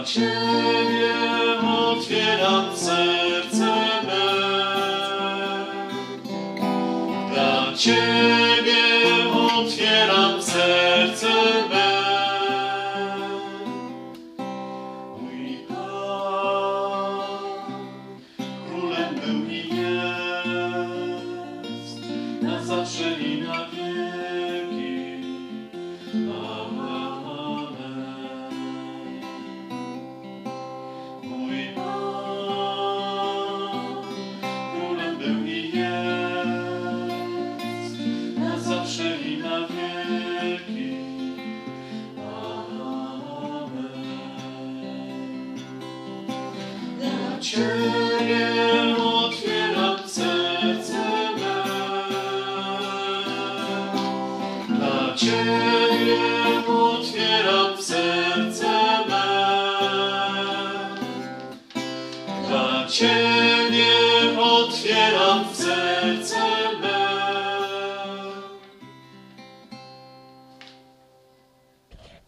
Ciebie otwieram serce me. Dla Ciebie otwieram serce me. Mój Pan królem był i jest, na zawsze i na wieki. Amen, amen. Mój Pan królem był i jest, na zawsze i na wieki. Amen. Dla Ciebie